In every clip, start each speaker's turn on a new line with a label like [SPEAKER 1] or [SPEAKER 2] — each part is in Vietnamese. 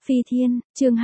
[SPEAKER 1] Phi Thiên, chương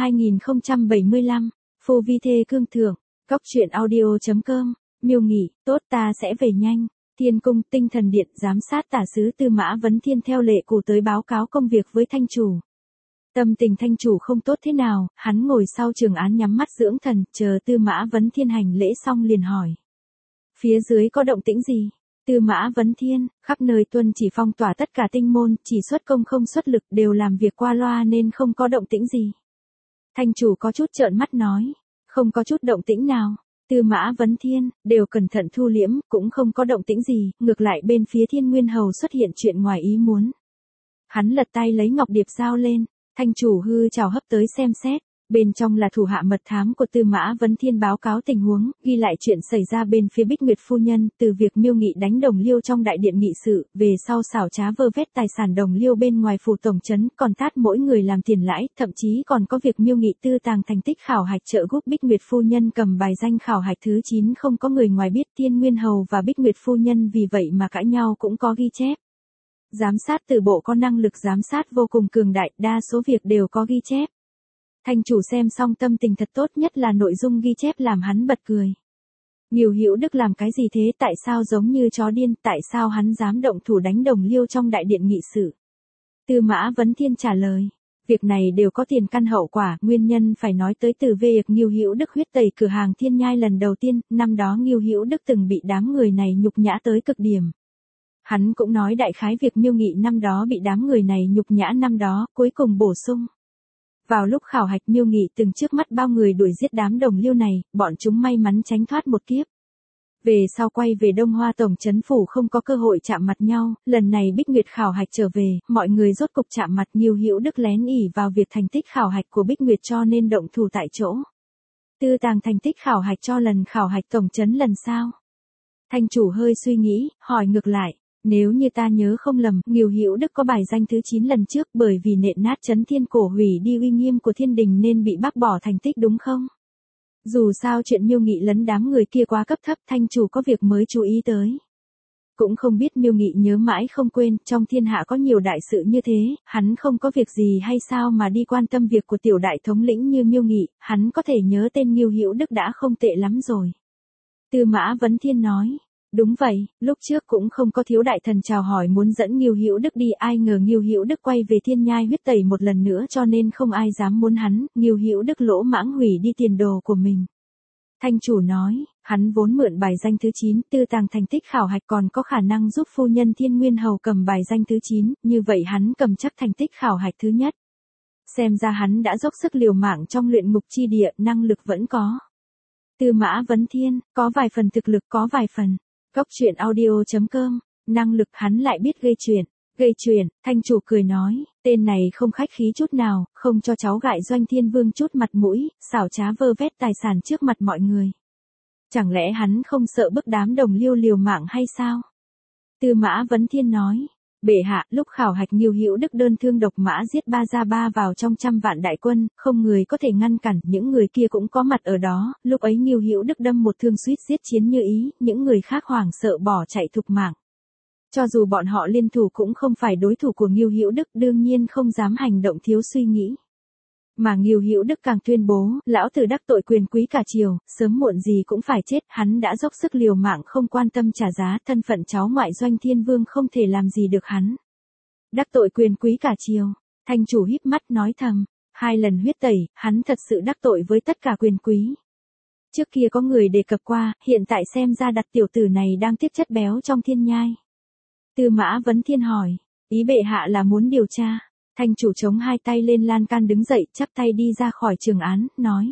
[SPEAKER 1] 2075, Phù Vi Thê Cương Thượng, Góc truyện audio.com, Miêu Nghị, tốt ta sẽ về nhanh. Thiên Cung Tinh Thần Điện giám sát tả sứ Tư Mã Vấn Thiên theo lệ cũ tới báo cáo công việc với thanh chủ. Tâm tình thanh chủ không tốt thế nào, hắn ngồi sau trường án nhắm mắt dưỡng thần, chờ Tư Mã Vấn Thiên hành lễ xong liền hỏi. Phía dưới có động tĩnh gì? Tư Mã Vấn Thiên, khắp nơi tuân chỉ phong tỏa tất cả tinh môn, chỉ xuất công không xuất lực đều làm việc qua loa nên không có động tĩnh gì. Thanh chủ có chút trợn mắt nói, không có chút động tĩnh nào. Tư Mã Vấn Thiên, đều cẩn thận thu liễm, cũng không có động tĩnh gì, ngược lại bên phía Thiên Nguyên Hầu xuất hiện chuyện ngoài ý muốn. Hắn lật tay lấy ngọc điệp giao lên, thanh chủ hư chào hấp tới xem xét. Bên trong là thủ hạ mật thám của Tư Mã Vấn Thiên báo cáo tình huống, ghi lại chuyện xảy ra bên phía Bích Nguyệt phu nhân, từ việc Miêu Nghị đánh Đồng Liêu trong đại điện nghị sự, về sau xảo trá vơ vét tài sản Đồng Liêu bên ngoài phủ tổng trấn, còn tát mỗi người làm tiền lãi, thậm chí còn có việc Miêu Nghị tư tàng thành tích khảo hạch trợ giúp Bích Nguyệt phu nhân cầm bài danh khảo hạch thứ 9 không có người ngoài biết. Thiên Nguyên Hầu và Bích Nguyệt phu nhân vì vậy mà cãi nhau cũng có ghi chép. Giám sát từ bộ có năng lực giám sát vô cùng cường đại, đa số việc đều có ghi chép. Thanh chủ xem xong tâm tình thật tốt, nhất là nội dung ghi chép làm hắn bật cười. Nhiều Hữu Đức làm cái gì thế, tại sao giống như chó điên, tại sao hắn dám động thủ đánh Đồng Liêu trong đại điện nghị sự? Tư Mã Vấn Thiên trả lời, việc này đều có tiền căn hậu quả, nguyên nhân phải nói tới từ việc Ngưu Hữu Đức huyết tẩy cửa hàng Thiên Nhai lần đầu tiên, năm đó Ngưu Hữu Đức từng bị đám người này nhục nhã tới cực điểm. Hắn cũng nói đại khái việc Miêu Nghị năm đó bị đám người này nhục nhã năm đó, cuối cùng bổ sung. Vào lúc khảo hạch Miêu Nghị từng trước mắt bao người đuổi giết đám Đồng Liêu này, bọn chúng may mắn tránh thoát một kiếp. Về sau quay về Đông Hoa tổng trấn phủ không có cơ hội chạm mặt nhau, lần này Bích Nguyệt khảo hạch trở về, mọi người rốt cục chạm mặt. Ngưu Hữu Đức lén ỉ vào việc thành tích khảo hạch của Bích Nguyệt cho nên động thủ tại chỗ. Tư tàng thành tích khảo hạch cho lần khảo hạch tổng trấn lần sau. Thanh chủ hơi suy nghĩ, hỏi ngược lại. Nếu như ta nhớ không lầm, Ngưu Hữu Đức có bài danh thứ 9 lần trước bởi vì nện nát trấn Thiên Cổ hủy đi uy nghiêm của Thiên Đình nên bị bác bỏ thành tích đúng không? Dù sao chuyện Miêu Nghị lấn đám người kia quá cấp thấp, thanh chủ có việc mới chú ý tới. Cũng không biết Miêu Nghị nhớ mãi không quên, trong thiên hạ có nhiều đại sự như thế, hắn không có việc gì hay sao mà đi quan tâm việc của tiểu đại thống lĩnh như Miêu Nghị, hắn có thể nhớ tên Ngưu Hữu Đức đã không tệ lắm rồi. Tư Mã Vấn Thiên nói. Đúng vậy, lúc trước cũng không có thiếu đại thần chào hỏi muốn dẫn Ngưu Hữu Đức đi, ai ngờ Ngưu Hữu Đức quay về Thiên Nhai huyết tẩy một lần nữa cho nên không ai dám muốn hắn, Ngưu Hữu Đức lỗ mãng hủy đi tiền đồ của mình. Thanh chủ nói, hắn vốn mượn bài danh thứ 9, tư tàng thành tích khảo hạch còn có khả năng giúp phu nhân Thiên Nguyên Hầu cầm bài danh thứ 9, như vậy hắn cầm chắc thành tích khảo hạch thứ nhất. Xem ra hắn đã dốc sức liều mạng trong luyện ngục chi địa, năng lực vẫn có. Tư Mã Vấn Thiên, có vài phần thực lực, có vài phần. Góc truyện audio.com, năng lực hắn lại biết gây chuyện, thanh chủ cười nói, tên này không khách khí chút nào, không cho cháu gại Doanh Thiên Vương chút mặt mũi, xảo trá vơ vét tài sản trước mặt mọi người. Chẳng lẽ hắn không sợ bức đám Đồng Liêu liều mạng hay sao? Tư Mã Vấn Thiên nói, bệ hạ, lúc khảo hạch Ngưu Hữu Đức đơn thương độc mã giết ba ra ba vào trong 100 vạn đại quân, không người có thể ngăn cản, những người kia cũng có mặt ở đó, lúc ấy Ngưu Hữu Đức đâm một thương suýt giết chiến như ý, những người khác hoảng sợ bỏ chạy thục mạng. Cho dù bọn họ liên thủ cũng không phải đối thủ của Ngưu Hữu Đức, đương nhiên không dám hành động thiếu suy nghĩ. Mà Ngưu Hữu Đức càng tuyên bố, lão tử đắc tội quyền quý cả triều, sớm muộn gì cũng phải chết, hắn đã dốc sức liều mạng không quan tâm trả giá, thân phận cháu ngoại Doanh Thiên Vương không thể làm gì được hắn. Đắc tội quyền quý cả triều, thanh chủ híp mắt nói thầm, 2 lần huyết tẩy, hắn thật sự đắc tội với tất cả quyền quý. Trước kia có người đề cập qua, hiện tại xem ra đặt tiểu tử này đang tiếp chất béo trong Thiên Nhai. Tư Mã Vấn Thiên hỏi, ý bệ hạ là muốn điều tra. Thanh chủ chống 2 tay lên lan can đứng dậy, chắp tay đi ra khỏi trường án, nói.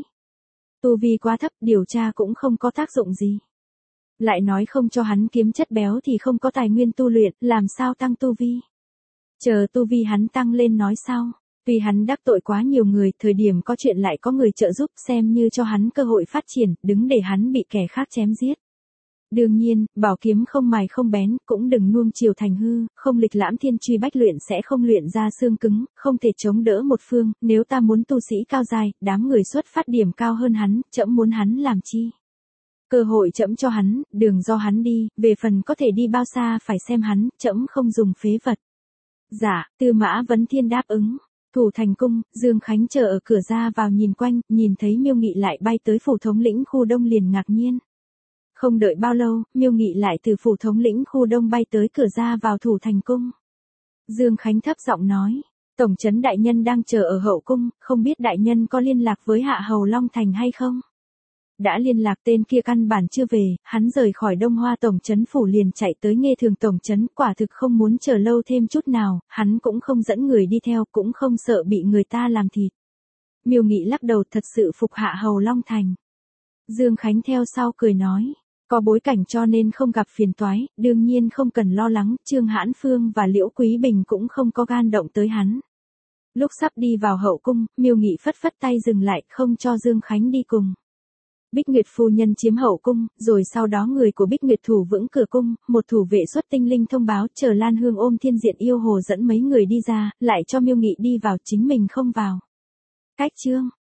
[SPEAKER 1] Tu vi quá thấp, điều tra cũng không có tác dụng gì. Lại nói không cho hắn kiếm chất béo thì không có tài nguyên tu luyện, làm sao tăng tu vi. Chờ tu vi hắn tăng lên nói sau. Vì hắn đắc tội quá nhiều người, thời điểm có chuyện lại có người trợ giúp, xem như cho hắn cơ hội phát triển, đứng để hắn bị kẻ khác chém giết. Đương nhiên, bảo kiếm không mài không bén, cũng đừng nuông chiều thành hư, không lịch lãm thiên truy bách luyện sẽ không luyện ra xương cứng, không thể chống đỡ một phương, nếu ta muốn tu sĩ cao dài, đám người xuất phát điểm cao hơn hắn, trẫm muốn hắn làm chi? Cơ hội trẫm cho hắn, đường do hắn đi, về phần có thể đi bao xa phải xem hắn, trẫm không dùng phế vật. Dạ, Tư Mã Vấn Thiên đáp ứng. Thủ Thành cung, Dương Khánh chờ ở cửa ra vào nhìn quanh, nhìn thấy Miêu Nghị lại bay tới phủ thống lĩnh khu đông liền ngạc nhiên. Không đợi bao lâu, Miêu Nghị lại từ phủ thống lĩnh khu đông bay tới cửa ra vào Thủ Thành cung. Dương Khánh thấp giọng nói, tổng trấn đại nhân đang chờ ở hậu cung, không biết đại nhân có liên lạc với Hạ Hầu Long Thành hay không? Đã liên lạc, tên kia căn bản chưa về, hắn rời khỏi Đông Hoa tổng trấn phủ liền chạy tới Nghê Thường tổng trấn, quả thực không muốn chờ lâu thêm chút nào, hắn cũng không dẫn người đi theo, cũng không sợ bị người ta làm thịt. Miêu Nghị lắc đầu, thật sự phục Hạ Hầu Long Thành. Dương Khánh theo sau cười nói, có bối cảnh cho nên không gặp phiền toái, đương nhiên không cần lo lắng, Trương Hãn Phương và Liễu Quý Bình cũng không có gan động tới hắn. Lúc sắp đi vào hậu cung, Miêu Nghị phất phất tay dừng lại, không cho Dương Khánh đi cùng. Bích Nguyệt phu nhân chiếm hậu cung, rồi sau đó người của Bích Nguyệt thủ vững cửa cung, một thủ vệ xuất tinh linh thông báo chờ Lan Hương ôm Thiên Diện yêu hồ dẫn mấy người đi ra, lại cho Miêu Nghị đi vào, chính mình không vào. Cách chương